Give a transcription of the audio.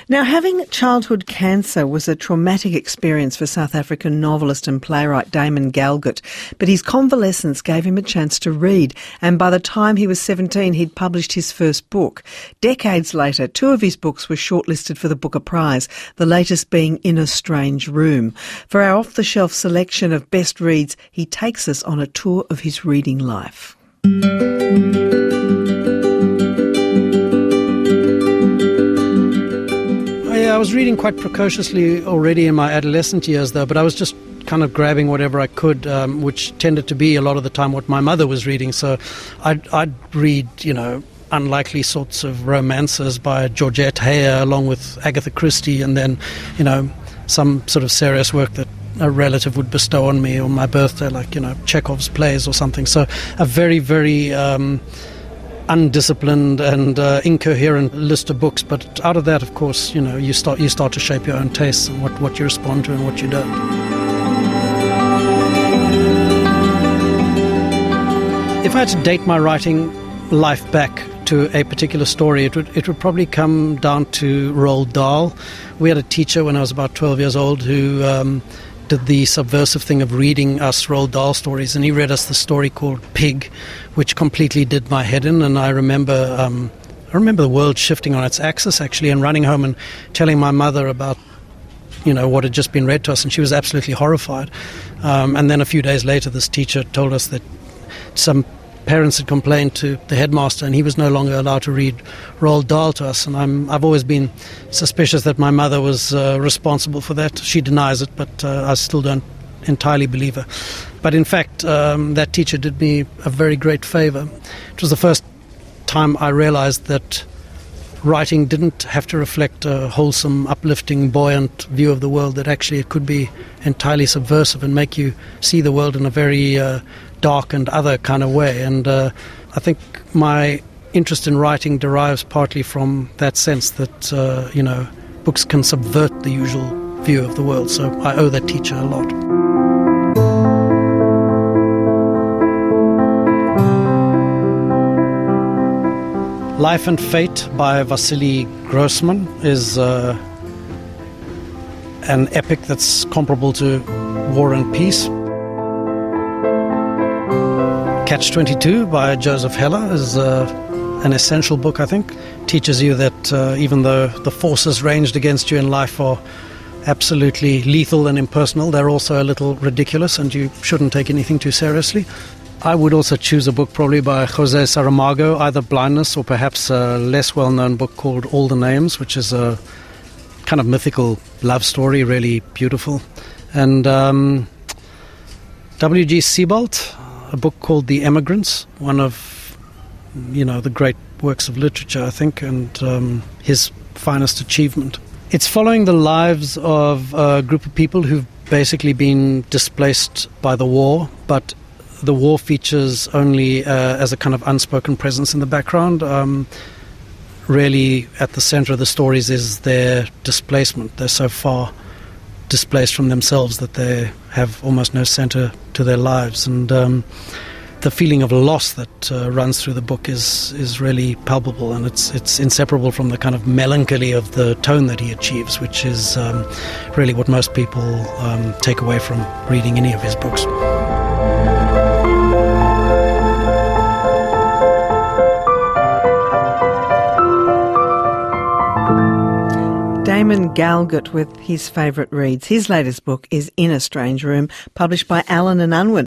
Now, having childhood cancer was a traumatic experience for South African novelist and playwright Damon Galgut, but his convalescence gave him a chance to read, and by the time he was 17 he'd published his first book. Decades later, 2 of his books were shortlisted for the Booker Prize, the latest being In a Strange Room. For our off-the-shelf selection of best reads, he takes us on a tour of his reading life. I was reading quite precociously already in my adolescent years, though, but I was just kind of grabbing whatever I could, which tended to be a lot of the time what my mother was reading. So I'd read, unlikely sorts of romances by Georgette Heyer along with Agatha Christie, and then, some sort of serious work that a relative would bestow on me on my birthday, like, Chekhov's plays or something. So a very, very undisciplined and incoherent list of books, but out of that, of course, you start to shape your own tastes and what you respond to and what you don't. If I had to date my writing life back to a particular story, it would probably come down to Roald Dahl. We had a teacher when I was about 12 years old who did the subversive thing of reading us Roald Dahl stories, and he read us the story called Pig, which completely did my head in. And I remember the world shifting on its axis, actually, and running home and telling my mother about what had just been read to us, and she was absolutely horrified. And then a few days later, this teacher told us that some parents had complained to the headmaster, and he was no longer allowed to read Roald Dahl to us. And I've always been suspicious that my mother was responsible for that. She denies it, but I still don't entirely believe her. But in fact, that teacher did me a very great favour. It was the first time I realised that writing didn't have to reflect a wholesome, uplifting, buoyant view of the world, that actually it could be entirely subversive and make you see the world in a very dark and other kind of way. And I think my interest in writing derives partly from that sense that, books can subvert the usual view of the world. So I owe that teacher a lot. Life and Fate by Vasily Grossman is an epic that's comparable to War and Peace. Catch-22 by Joseph Heller is an essential book, I think. Teaches you that even though the forces ranged against you in life are absolutely lethal and impersonal, they're also a little ridiculous, and you shouldn't take anything too seriously. I would also choose a book probably by Jose Saramago, either Blindness or perhaps a less well-known book called All the Names, which is a kind of mythical love story, really beautiful. And W.G. Sebald, a book called The Emigrants, one of, the great works of literature, I think, and his finest achievement. It's following the lives of a group of people who've basically been displaced by the war, but the war features only as a kind of unspoken presence in the background. Really, at the center of the stories is their displacement. They're so far displaced from themselves that they have almost no center to their lives. And the feeling of loss that runs through the book is really palpable, and it's inseparable from the kind of melancholy of the tone that he achieves, which is really what most people take away from reading any of his books. Damon Galgut with his favourite reads. His latest book is In a Strange Room, published by Allen & Unwin.